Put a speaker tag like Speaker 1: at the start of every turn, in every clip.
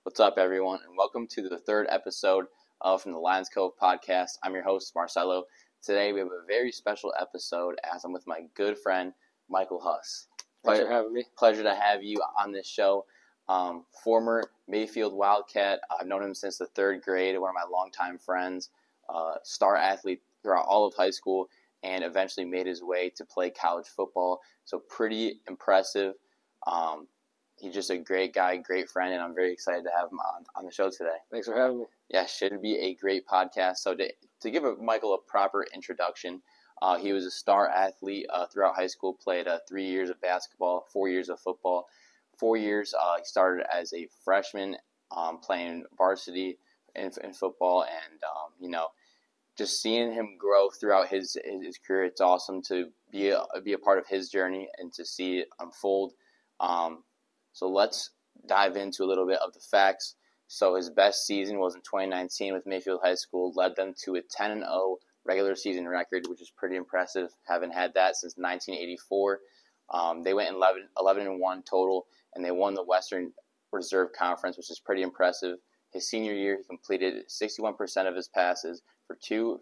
Speaker 1: What's up, everyone, and welcome to the third episode from the Lions Cove podcast. I'm your host, Marcelo. Today we have a very special episode as I'm with my good friend, Michael Huss.
Speaker 2: Thanks for having me.
Speaker 1: Pleasure to have you on this show. Former Mayfield Wildcat. I've known him since the third grade, one of my longtime friends, star athlete throughout all of high school, and eventually made his way to play college football. So pretty impressive. He's just a great guy, great friend, and I'm very excited to have him on the show today.
Speaker 2: Thanks for having me.
Speaker 1: Yeah, should be a great podcast. So to give Michael a proper introduction, he was a star athlete throughout high school, played 3 years of basketball, 4 years of football. 4 years, he started as a freshman playing varsity in football, and just seeing him grow throughout his career, it's awesome to be a part of his journey and to see it unfold. So let's dive into a little bit of the facts. So his best season was in 2019 with Mayfield High School, led them to a 10-0 regular season record, which is pretty impressive. Haven't had that since 1984. They went 11-1 total, and they won the Western Reserve Conference, which is pretty impressive. His senior year, he completed 61% of his passes for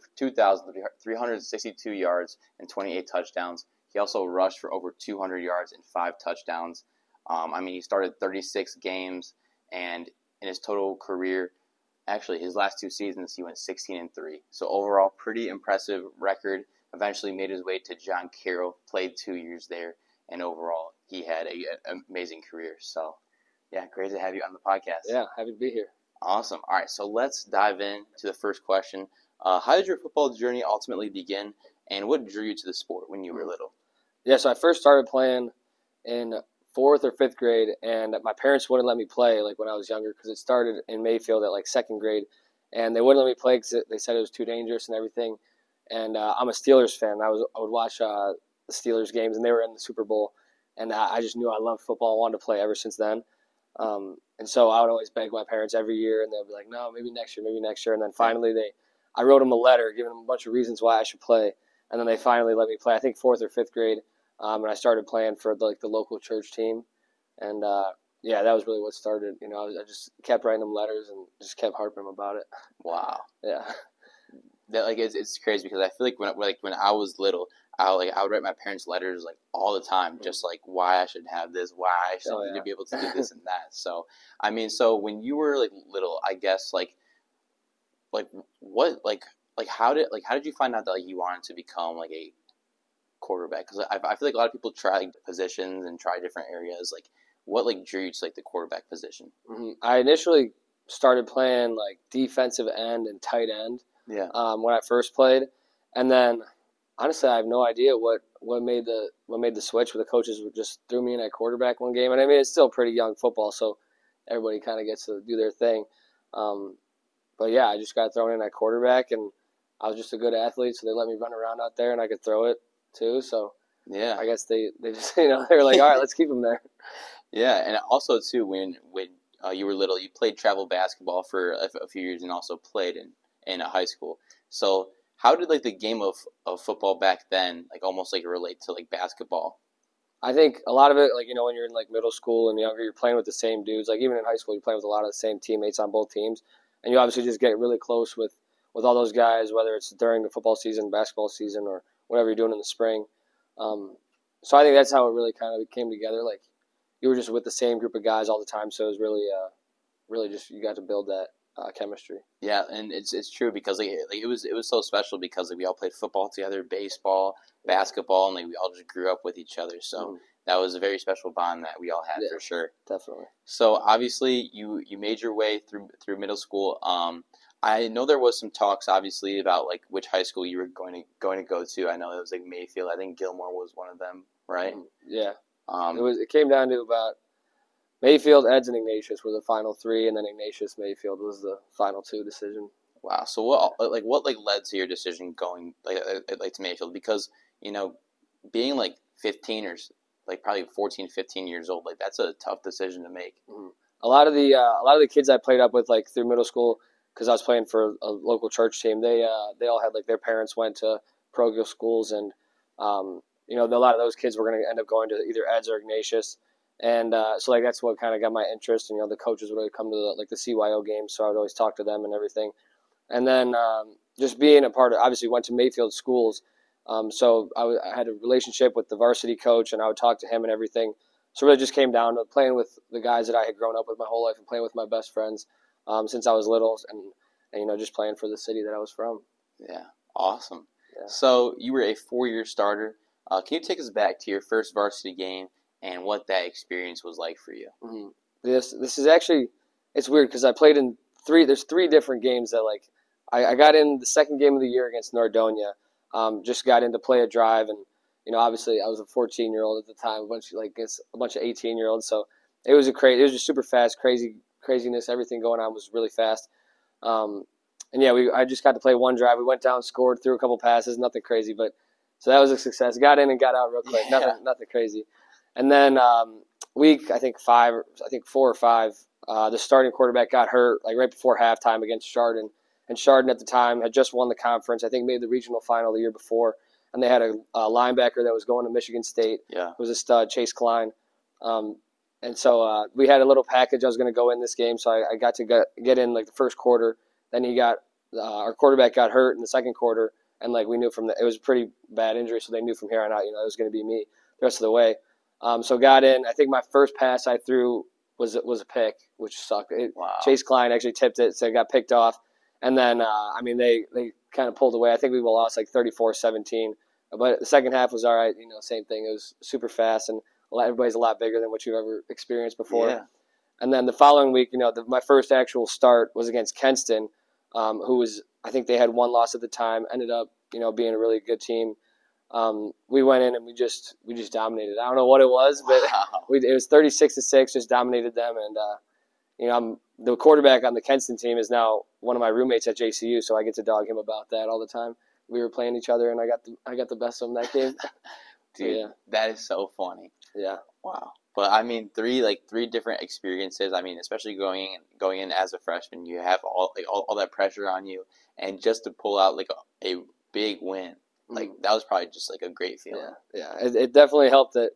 Speaker 1: 2,362 yards and 28 touchdowns. He also rushed for over 200 yards and 5 touchdowns. He started 36 games, and in his total career, actually his last 2 seasons, he went 16-3. So overall, pretty impressive record. Eventually made his way to John Carroll, played 2 years there, and overall, he had an amazing career. So, yeah, great to have you on the podcast.
Speaker 2: Yeah, happy to be here.
Speaker 1: Awesome. All right, so let's dive in to the first question. How did your football journey ultimately begin, and what drew you to the sport when you were little?
Speaker 2: Yeah, so I first started playing in 4th or 5th grade, and my parents wouldn't let me play when I was younger because it started in Mayfield at 2nd grade, and they wouldn't let me play because they said it was too dangerous and everything. And I'm a Steelers fan. I would watch the Steelers games, and they were in the Super Bowl, and I just knew I loved football. I wanted to play ever since then. And so I would always beg my parents every year, and they'd be like, no, maybe next year. And then finally I wrote them a letter giving them a bunch of reasons why I should play, and then they finally let me play, I think 4th or 5th grade. And I started playing for the local church team, and that was really what started. I just kept writing them letters and just kept harping them about it.
Speaker 1: Wow.
Speaker 2: Yeah.
Speaker 1: That it's crazy because I feel like when I was little, I would write my parents letters all the time, just why I should have this, why I should need to be able to do this and that. So so when you were little, I guess how did you find out that you wanted to become a quarterback? Because I feel like a lot of people try positions and try different areas. What drew you to the quarterback position?
Speaker 2: Mm-hmm. I initially started playing defensive end and tight end.
Speaker 1: Yeah.
Speaker 2: When I first played, and then honestly, I have no idea what made the switch. Where the coaches just threw me in at quarterback one game, and it's still pretty young football, so everybody kind of gets to do their thing. But yeah, I just got thrown in at quarterback, and I was just a good athlete, so they let me run around out there, and I could throw it too. So yeah, I guess they just they were like, all right, let's keep him there.
Speaker 1: Yeah, and also too when you were little, you played travel basketball for a few years and also played in high school. So how did the game of football back then almost relate to basketball?
Speaker 2: I think a lot of it when you're in middle school and younger, you're playing with the same dudes. Even in high school, you're playing with a lot of the same teammates on both teams, and you obviously just get really close with all those guys, whether it's during the football season, basketball season, or whatever you're doing in the spring. So I think that's how it really kind of came together. You were just with the same group of guys all the time, so it was really just you got to build that chemistry.
Speaker 1: Yeah, and it's true because it was so special because we all played football together, baseball, basketball, and we all just grew up with each other. So that was a very special bond that we all had for sure.
Speaker 2: Definitely.
Speaker 1: So obviously you made your way through middle school. I know there was some talks, obviously, about which high school you were going to go to. I know it was Mayfield. I think Gilmore was one of them, right?
Speaker 2: Yeah. It came down to about Mayfield, Eds, and Ignatius were the final 3, and then Ignatius Mayfield was the final 2 decision.
Speaker 1: Wow. So what led to your decision going to Mayfield? Because being 15 or probably 14, 15 years old, that's a tough decision to make.
Speaker 2: Mm-hmm. A lot of the kids I played up with through middle school, because I was playing for a local church team, they all had their parents went to parochial schools, and a lot of those kids were going to end up going to either Eds or Ignatius. And so like that's what kind of got my interest. And the coaches would always come to the CYO games, so I would always talk to them and everything. And then just being a part of, obviously went to Mayfield schools, so I had a relationship with the varsity coach, and I would talk to him and everything. So it really just came down to playing with the guys that I had grown up with my whole life and playing with my best friends since I was little, and just playing for the city that I was from.
Speaker 1: Yeah, awesome.
Speaker 2: Yeah.
Speaker 1: So you were a 4-year starter. Can you take us back to your first varsity game and what that experience was like for you?
Speaker 2: Mm-hmm. This is actually, it's weird because I played in there's 3 different games that like I got in the second game of the year against Nordonia. Just got in to play a drive, and obviously I was a 14-year-old at the time, a bunch of 18-year-olds. So it was it was just super fast, craziness. Everything going on was really fast. And yeah, I just got to play one drive. We went down, scored, threw a couple passes, nothing crazy, but so that was a success. Got in and got out real quick, nothing crazy. And then week I think 4 or 5, the starting quarterback got hurt like right before halftime against Chardon. And Chardon at the time had just won the conference. I think made the regional final the year before, and they had a linebacker that was going to Michigan State.
Speaker 1: Yeah,
Speaker 2: it was a stud, Chase Klein. And so we had a little package. I was going to go in this game, so I got to get in like the first quarter. Then our quarterback got hurt in the second quarter, and like we knew it was a pretty bad injury, so they knew from here on out, it was going to be me the rest of the way. So got in. I think my first pass I threw was a pick, which sucked.
Speaker 1: Wow.
Speaker 2: Chase Klein actually tipped it, so it got picked off. And then, they kind of pulled away. I think we lost like 34-17. But the second half was all right. Same thing. It was super fast, and everybody's a lot bigger than what you've ever experienced before.
Speaker 1: Yeah.
Speaker 2: And then the following week, my first actual start was against Kenston, who was, I think they had 1 loss at the time, ended up, being a really good team. We went in and we just dominated. I don't know what it was, but it was 36-6, just dominated them. And, the quarterback on the Kenston team is now one of my roommates at JCU, so I get to dog him about that all the time. We were playing each other, and I got the best of him that game.
Speaker 1: Dude, yeah. That is so funny.
Speaker 2: Yeah.
Speaker 1: Wow. But I mean, 3 different experiences. I mean, especially going in as a freshman, you have all that pressure on you, and just to pull out like a big win, that was probably just like a great feeling.
Speaker 2: Yeah. It definitely helped that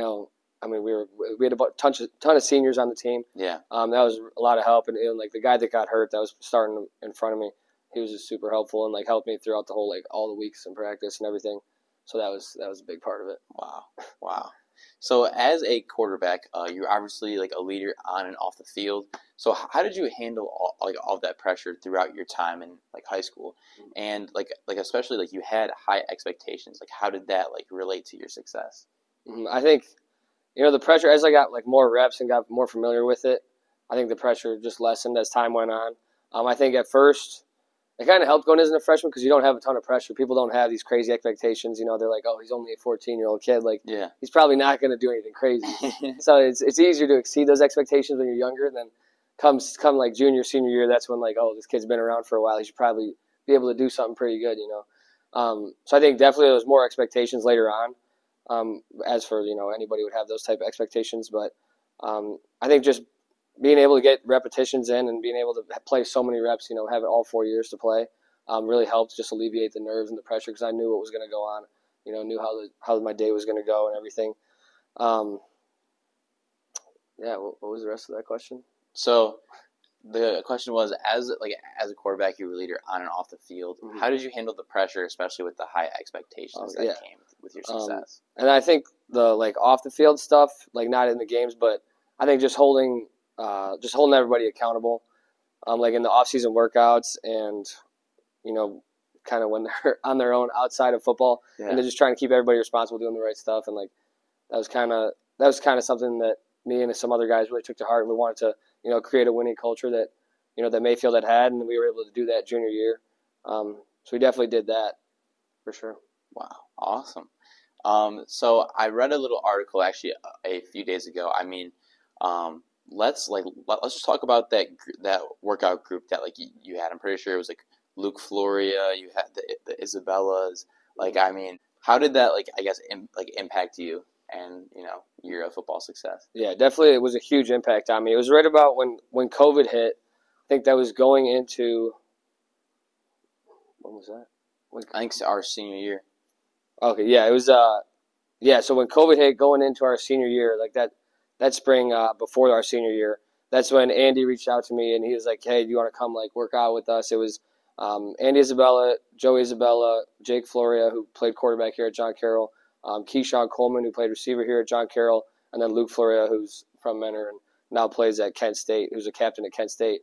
Speaker 2: I mean, we had a ton of seniors on the team.
Speaker 1: Yeah.
Speaker 2: That was a lot of help, and like the guy that got hurt that was starting in front of me, he was just super helpful and like helped me throughout the whole all the weeks in practice and everything. So that was a big part of it.
Speaker 1: Wow. So as a quarterback, you're obviously like a leader on and off the field. So how did you handle all that pressure throughout your time in like high school, and like especially like you had high expectations? Like how did that like relate to your success?
Speaker 2: I think. The pressure, as I got like more reps and got more familiar with it, I think the pressure just lessened as time went on. I think at first it kind of helped going as a freshman because you don't have a ton of pressure. People don't have these crazy expectations. They're like, oh, he's only a 14-year-old kid. Like,
Speaker 1: yeah,
Speaker 2: he's probably not going to do anything crazy. So it's easier to exceed those expectations when you're younger. Than come like junior, senior year, that's when like, oh, this kid's been around for a while. He should probably be able to do something pretty good. So I think definitely there was more expectations later on. As for anybody would have those type of expectations, but I think just being able to get repetitions in and being able to play so many reps, have it all 4 years to play, really helped just alleviate the nerves and the pressure because I knew what was going to go on, knew how my day was going to go and everything. What was the rest of that question?
Speaker 1: So the question was, as a quarterback, you were a leader on and off the field. Mm-hmm. How did you handle the pressure, especially with the high expectations that came with your success?
Speaker 2: And I think the off the field stuff, not in the games, but I think just holding everybody accountable, like in the off-season workouts and kind of when they're on their own outside of football, and they're just trying to keep everybody responsible, doing the right stuff, and that was kind of something that me and some other guys really took to heart, and we wanted to create a winning culture that, that Mayfield had, and we were able to do that junior year. So we definitely did that, for sure.
Speaker 1: Wow, awesome. So I read a little article actually a few days ago. I mean, let's just talk about that workout group that you had. I'm pretty sure it was Luke Floria. You had the Isabellas. I mean, how did that impact you and your football success?
Speaker 2: Yeah, definitely, it was a huge impact on me. It was right about when COVID hit. I think that was going into, when was that?
Speaker 1: I think it's our senior year.
Speaker 2: Okay, yeah, it was. So when COVID hit, going into our senior year, that that spring before our senior year, that's when Andy reached out to me and he was like, "Hey, do you want to come like work out with us?" It was Andy Isabella, Joey Isabella, Jake Floria, who played quarterback here at John Carroll, Keyshawn Coleman, who played receiver here at John Carroll, and then Luke Floria, who's from Mentor and now plays at Kent State, who's a captain at Kent State.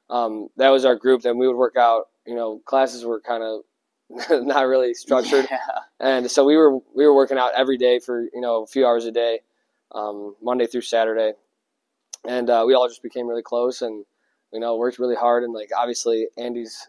Speaker 2: That was our group. Then we would work out. Classes were kind of not really structured, and so we were working out every day for a few hours a day, Monday through Saturday, and we all just became really close and worked really hard. And like obviously Andy's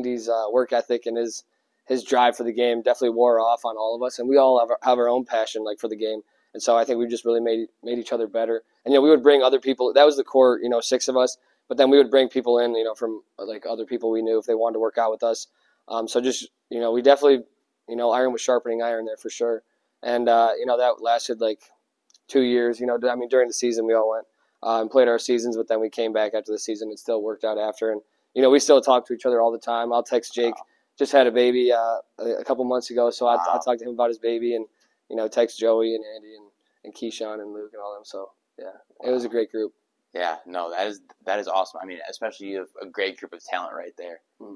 Speaker 2: work ethic and his drive for the game definitely wore off on all of us, and we all have our own passion like for the game. And so I think we just really made each other better. And we would bring other people. That was the core, 6 of us. But then we would bring people in, from like other people we knew if they wanted to work out with us. So just we definitely, iron was sharpening iron there for sure. And that lasted like 2 years. During the season we all went and played our seasons, but then we came back after the season and still worked out after. And we still talk to each other all the time. I'll text Jake. Wow. Just had a baby a couple months ago, so wow. I talked to him about his baby and text Joey and Andy and Keyshawn and Luke and all them. So yeah, wow. It was a great group.
Speaker 1: Yeah, no, that is awesome. Especially you have a great group of talent right there.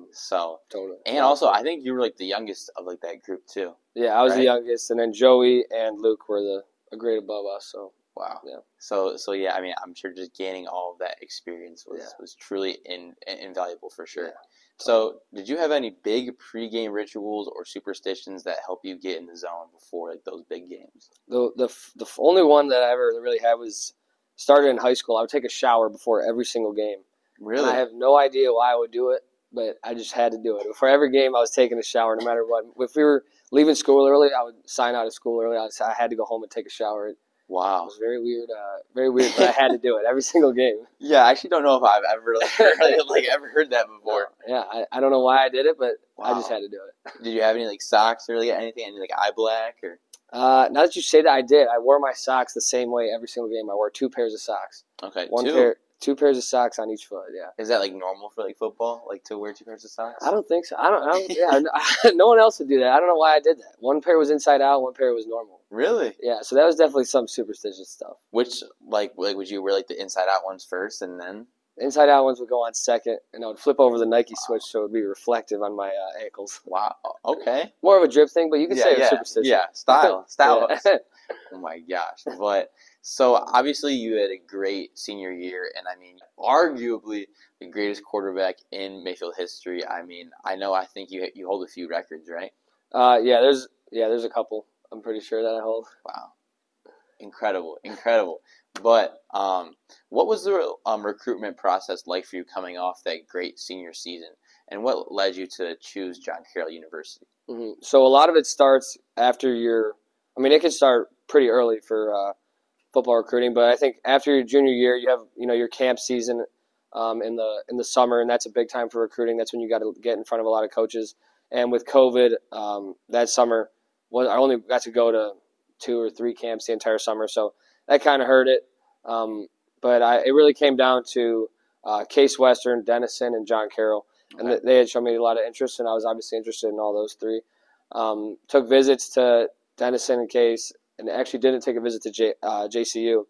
Speaker 1: So
Speaker 2: totally.
Speaker 1: And also, I think you were like the youngest of like that group too.
Speaker 2: Yeah, I was the youngest, and then Joey and Luke were a grade above us. So
Speaker 1: wow.
Speaker 2: Yeah.
Speaker 1: So yeah, I'm sure just gaining all of that experience was truly invaluable for sure. Yeah. So, did you have any big pregame rituals or superstitions that help you get in the zone before like those big games?
Speaker 2: The only one that I ever really had was started in high school. I would take a shower before every single game.
Speaker 1: Really?
Speaker 2: And I have no idea why I would do it, but I just had to do it. Before every game, I was taking a shower no matter what. If we were leaving school early, I would sign out of school early. I had to go home and take a shower.
Speaker 1: Wow.
Speaker 2: It was very weird, but I had to do it every single game.
Speaker 1: Yeah, I actually don't know if I've ever ever heard that before.
Speaker 2: No, yeah, I don't know why I did it, but wow. I just had to do it.
Speaker 1: Did you have any like socks or like anything, any like eye black or?
Speaker 2: Now that you say that, I did. I wore my socks the same way every single game. I wore 2 pairs of socks.
Speaker 1: Okay,
Speaker 2: two pairs of socks on each foot. Yeah.
Speaker 1: Is that like normal for like football, like to wear 2 pairs of socks?
Speaker 2: I don't think so. I don't. Yeah, no one else would do that. I don't know why I did that. 1 pair was inside out, 1 pair was normal.
Speaker 1: Really?
Speaker 2: Yeah. So that was definitely some superstitious stuff.
Speaker 1: Which like would you wear like the inside out ones first and then?
Speaker 2: Inside out ones would go on second, and I would flip over the Nike switch so it would be reflective on my ankles.
Speaker 1: Wow. Okay.
Speaker 2: More of a drip thing, but you could say it's superstitious.
Speaker 1: Yeah, style.
Speaker 2: Yeah.
Speaker 1: Oh my gosh. But so obviously you had a great senior year, and arguably the greatest quarterback in Mayfield history. I think you hold a few records, right?
Speaker 2: There's a couple. I'm pretty sure that I hold.
Speaker 1: Wow. Incredible. But what was the recruitment process like for you coming off that great senior season? And what led you to choose John Carroll University?
Speaker 2: Mm-hmm. So a lot of it starts after it can start pretty early for football recruiting, but I think after your junior year, you have your camp season in the summer, and that's a big time for recruiting. That's when you got to get in front of a lot of coaches. And with COVID, that summer, I only got to go to 2 or 3 camps the entire summer, so that kind of hurt it. But it really came down to Case Western, Denison, and John Carroll. Okay. And they had shown me a lot of interest, and I was obviously interested in all those 3. Took visits to Denison and Case, and actually didn't take a visit to JCU.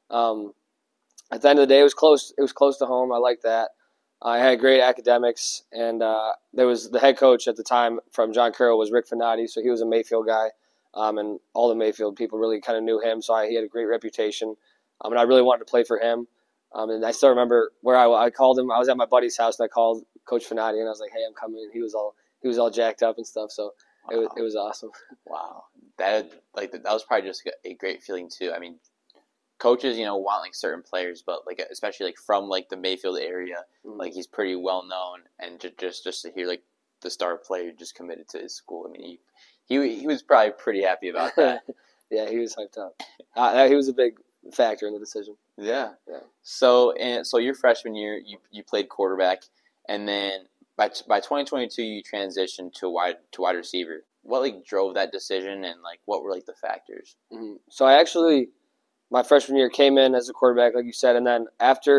Speaker 2: At the end of the day, it was close. It was close to home. I liked that. I had great academics, and there was the head coach at the time from John Carroll was Rick Finati, so he was a Mayfield guy. And all the Mayfield people really kind of knew him, so he had a great reputation. And I really wanted to play for him. And I still remember where I called him. I was at my buddy's house, and I called Coach Finati, and I was like, "Hey, I'm coming." And he was all jacked up and stuff. So wow. It was awesome.
Speaker 1: Wow, that was probably just a great feeling too. Coaches, want like certain players, but like especially like from like the Mayfield area, mm-hmm. like he's pretty well known, and just to hear like the star player just committed to his school. He was probably pretty happy about that.
Speaker 2: Yeah, he was hyped up. He was a big factor in the decision.
Speaker 1: Yeah. So your freshman year, you played quarterback, and then by 2022 you transitioned to wide receiver. What drove that decision, and what were the factors?
Speaker 2: Mm-hmm. So my freshman year came in as a quarterback, like you said, and then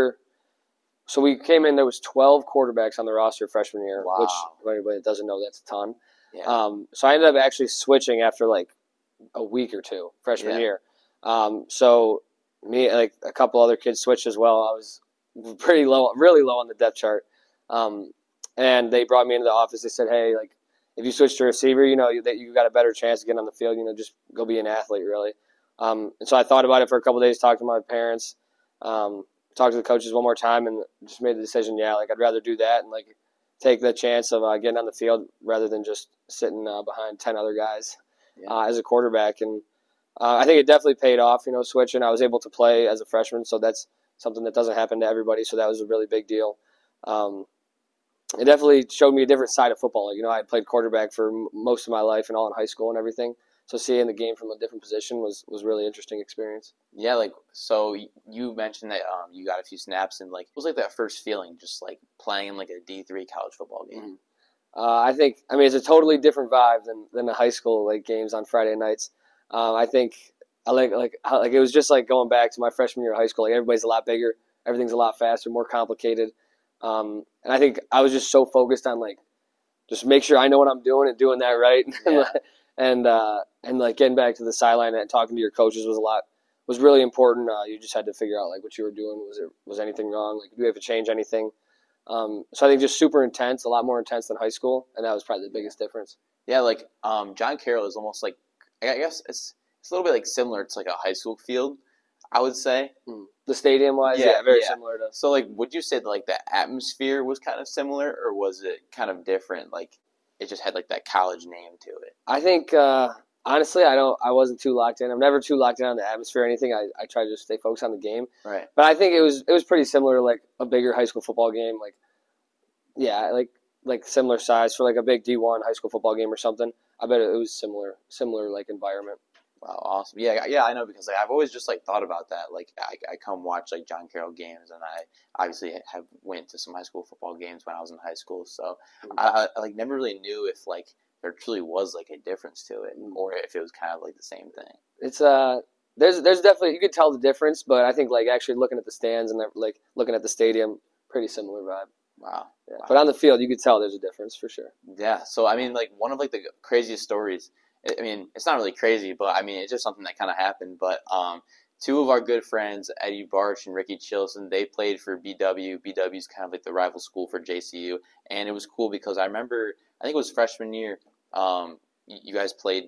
Speaker 2: so we came in. There was 12 quarterbacks on the roster freshman year,
Speaker 1: wow.
Speaker 2: Which if anybody that doesn't know, that's a ton.
Speaker 1: Yeah.
Speaker 2: So I ended up actually switching after a week or 2 freshman year. So me, like a couple other kids switched as well. I was pretty low, really low on the depth chart. And they brought me into the office. They said, hey, like, if you switch to receiver, that you got a better chance of getting on the field. Just go be an athlete, really. And so I thought about it for a couple of days, talked to my parents, talked to the coaches one more time, and just made the decision, like, I'd rather do that and, like, take the chance of getting on the field rather than just sitting behind 10 other guys as a quarterback. And I think it definitely paid off, switching. I was able to play as a freshman, so that's something that doesn't happen to everybody, so that was a really big deal. It definitely showed me a different side of football. I had played quarterback for most of my life and all in high school and everything. So seeing the game from a different position was really interesting experience.
Speaker 1: Yeah, like, so you mentioned that you got a few snaps, and like, what was like that first feeling, just like playing in like a D3 college football game?
Speaker 2: I think it's a totally different vibe than the high school like games on Friday nights. I think I like it was just like going back to my freshman year of high school. Like, everybody's a lot bigger, everything's a lot faster, more complicated. And I think I was just so focused on like just make sure I know what I'm doing and doing that right.
Speaker 1: Yeah.
Speaker 2: and like getting back to the sideline and talking to your coaches was really important. You just had to figure out like what you were doing. Was anything wrong? Like, do we have to change anything? So I think just super intense, a lot more intense than high school, and that was probably the biggest difference.
Speaker 1: Yeah, like John Carroll is almost like, I guess it's a little bit like similar to like a high school field, I would say.
Speaker 2: The stadium wise, very similar to.
Speaker 1: So like, would you say that like the atmosphere was kind of similar, or was it kind of different? Like, it just had like that college name to it.
Speaker 2: I think honestly, I wasn't too locked in. I'm never too locked in on the atmosphere or anything. I try to just stay focused on the game.
Speaker 1: Right.
Speaker 2: But I think it was pretty similar to like a bigger high school football game. Like, like similar size for like a big D1 high school football game or something. I bet it was similar like environment.
Speaker 1: Wow, awesome. Yeah, I know, because like I've always just like thought about that. Like, I come watch like John Carroll games, and I obviously have went to some high school football games when I was in high school. So I like never really knew if like there truly was like a difference to it, or if it was kind of like the same thing.
Speaker 2: It's there's definitely, you could tell the difference, but I think like actually looking at the stands and like looking at the stadium, pretty similar vibe.
Speaker 1: Wow.
Speaker 2: Yeah. But on the field, you could tell there's a difference for sure.
Speaker 1: Yeah. So I mean, like, one of like the craziest stories. I mean, it's not really crazy, but I mean, it's just something that kind of happened. But two of our good friends, Eddie Barch and Ricky Chilson, they played for BW. BW is kind of like the rival school for JCU, and it was cool because I remember, I think it was freshman year, you guys played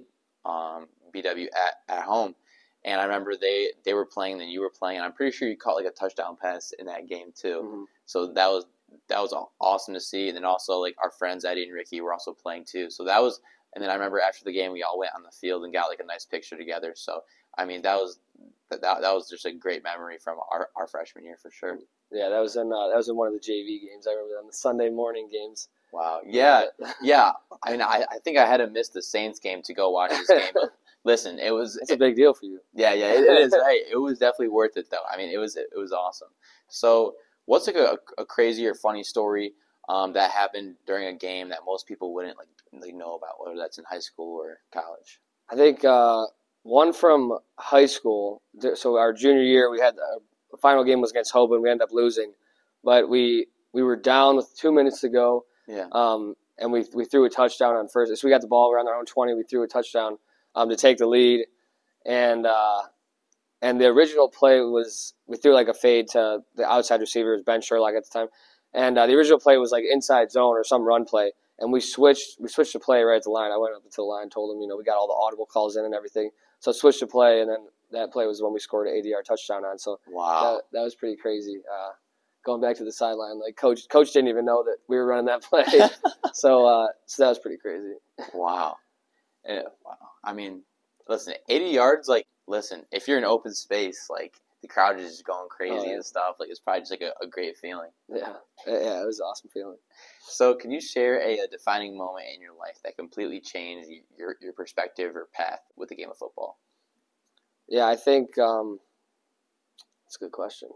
Speaker 1: BW at home, and I remember they were playing, then you were playing, and I'm pretty sure you caught like a touchdown pass in that game too.
Speaker 2: Mm-hmm.
Speaker 1: So that was awesome to see. And then also like our friends Eddie and Ricky were also playing too. So that was. And then I remember after the game, we all went on the field and got like a nice picture together. So I mean, that was just a great memory from our freshman year for sure.
Speaker 2: Yeah, that was in one of the JV games. I remember on the Sunday morning games.
Speaker 1: Wow. Yeah. I mean, I think I had to miss the Saints game to go watch this game. But listen, it's
Speaker 2: a big deal for you.
Speaker 1: Yeah, it is. Right. It was definitely worth it though. I mean, it was awesome. So what's like a crazy or funny story that happened during a game that most people wouldn't like know about, whether that's in high school or college?
Speaker 2: I think one from high school. So our junior year, we had the final game was against Hoban. We ended up losing, but we were down with 2 minutes to go.
Speaker 1: Yeah.
Speaker 2: And we threw a touchdown on first. So we got the ball around our own 20. We threw a touchdown to take the lead, and the original play was we threw like a fade to the outside receiver, it was Ben Sherlock at the time. And the original play was like inside zone or some run play, and we switched the play right at the line. I went up to the line, told him, we got all the audible calls in and everything. So switched the play, and then that play was the one we scored an 80-yard touchdown on. So
Speaker 1: wow,
Speaker 2: that was pretty crazy. Going back to the sideline, like coach didn't even know that we were running that play. so that was pretty crazy.
Speaker 1: Wow. Wow. I mean, listen, 80 yards. Like, listen, if you're in open space, like, the crowd is just going crazy and stuff. Like, it's probably just like a great feeling.
Speaker 2: Yeah, it was an awesome feeling.
Speaker 1: So, can you share a defining moment in your life that completely changed your perspective or path with the game of football?
Speaker 2: Yeah, I think that's a good question.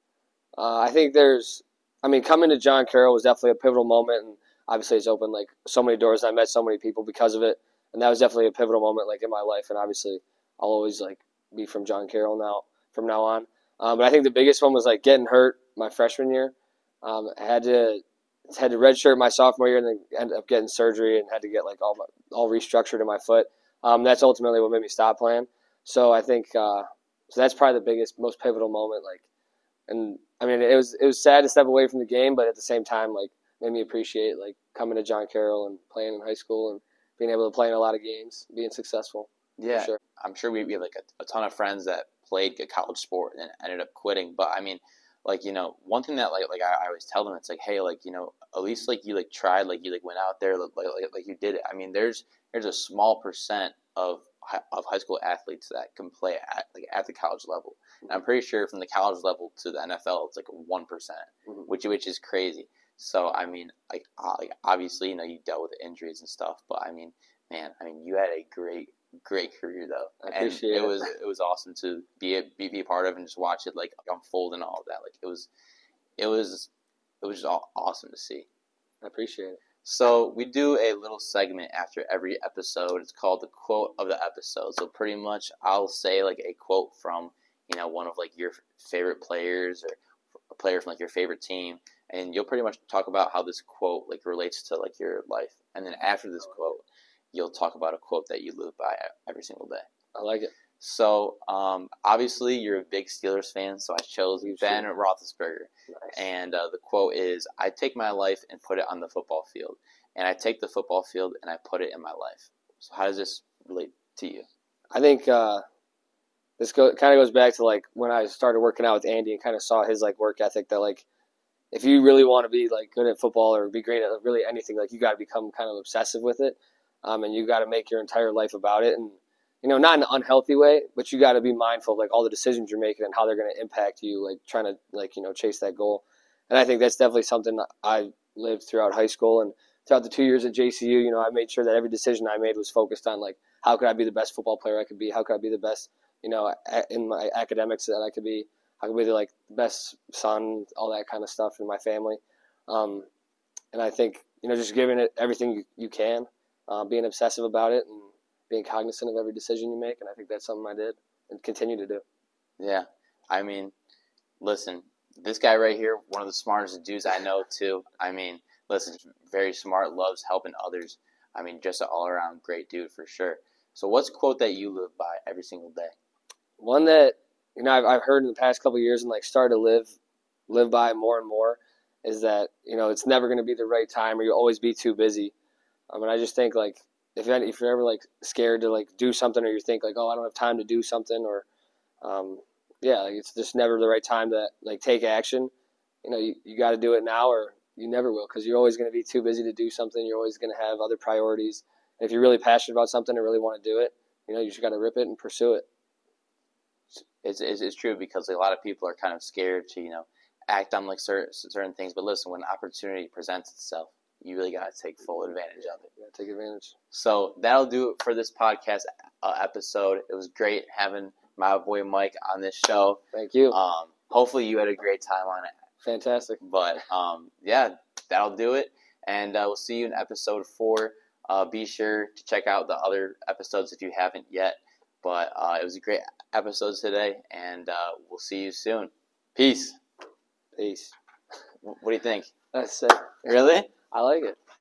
Speaker 2: I think coming to John Carroll was definitely a pivotal moment, and obviously it's opened like so many doors. And I met so many people because of it, and that was definitely a pivotal moment like in my life. And obviously, I'll always like be from John Carroll from now on. But I think the biggest one was like getting hurt my freshman year. I had to redshirt my sophomore year, and then ended up getting surgery and had to get like all restructured in my foot. That's ultimately what made me stop playing. So I think So that's probably the biggest, most pivotal moment. Like, and I mean, it was sad to step away from the game, but at the same time, like, made me appreciate like coming to John Carroll and playing in high school and being able to play in a lot of games, being successful.
Speaker 1: Yeah,
Speaker 2: sure.
Speaker 1: I'm sure we have like a ton of friends that played a college sport and ended up quitting. But I mean, like, one thing that like I always tell them, it's like, hey, like, at least like you like tried, like you like went out there, like you did it. I mean, there's a small percent of high school athletes that can play at the college level. And I'm pretty sure from the college level to the NFL, it's like 1%, which is crazy. So I mean, like obviously, you dealt with injuries and stuff, but I mean, man, you had a great career though.
Speaker 2: I appreciate it.
Speaker 1: It was awesome to be a part of and just watch it like unfold and all of that. Like it was just awesome to see.
Speaker 2: I appreciate it.
Speaker 1: So we do a little segment after every episode. It's called the quote of the episode. So pretty much I'll say like a quote from, one of like your favorite players or a player from like your favorite team, and you'll pretty much talk about how this quote like relates to like your life. And then after this quote, you'll talk about a quote that you live by every single day.
Speaker 2: I like it.
Speaker 1: So, obviously, you're a big Steelers fan, so I chose Ben Roethlisberger.
Speaker 2: Nice.
Speaker 1: And the quote is, I take my life and put it on the football field. And I take the football field and I put it in my life. So how does this relate to you?
Speaker 2: I think this kind of goes back to, like, when I started working out with Andy and kind of saw his, like, work ethic that, like, if you really want to be, like, good at football or be great at really anything, like, you got to become kind of obsessive with it. And you got to make your entire life about it. And not in an unhealthy way, but you got to be mindful of like all the decisions you're making and how they're going to impact you, like trying to like, chase that goal. And I think that's definitely something that I lived throughout high school and throughout the 2 years at JCU. I made sure that every decision I made was focused on like, how could I be the best football player I could be? How could I be the best, in my academics that I could be? How could I be the like best son, all that kind of stuff in my family. And I think, just giving it everything you can, being obsessive about it and being cognizant of every decision you make, and I think that's something I did and continue to do.
Speaker 1: Yeah, I mean, listen, this guy right here, one of the smartest dudes I know too. I mean, listen, very smart, loves helping others. I mean, just an all-around great dude for sure. So what's a quote that you live by every single day?
Speaker 2: One that, I've heard in the past couple of years and like started to live by more and more is that, it's never going to be the right time or you'll always be too busy. And I just think like, if you're ever like scared to like do something, or you think like, oh, I don't have time to do something, or like it's just never the right time to like take action. You got to do it now, or you never will, because you're always going to be too busy to do something. You're always going to have other priorities. And if you're really passionate about something and really want to do it, you just got to rip it and pursue it.
Speaker 1: It's true, because a lot of people are kind of scared to act on like certain things. But listen, when opportunity presents itself, you really got to take full advantage of it.
Speaker 2: Yeah, take advantage.
Speaker 1: So that'll do it for this podcast episode. It was great having my boy Mike on this show.
Speaker 2: Thank you.
Speaker 1: Hopefully you had a great time on it.
Speaker 2: Fantastic.
Speaker 1: But, yeah, that'll do it. And we'll see you in episode 4. Be sure to check out the other episodes if you haven't yet. But it was a great episode today, and we'll see you soon. Peace.
Speaker 2: Peace.
Speaker 1: What do you think?
Speaker 2: That's it.
Speaker 1: Really?
Speaker 2: I like it.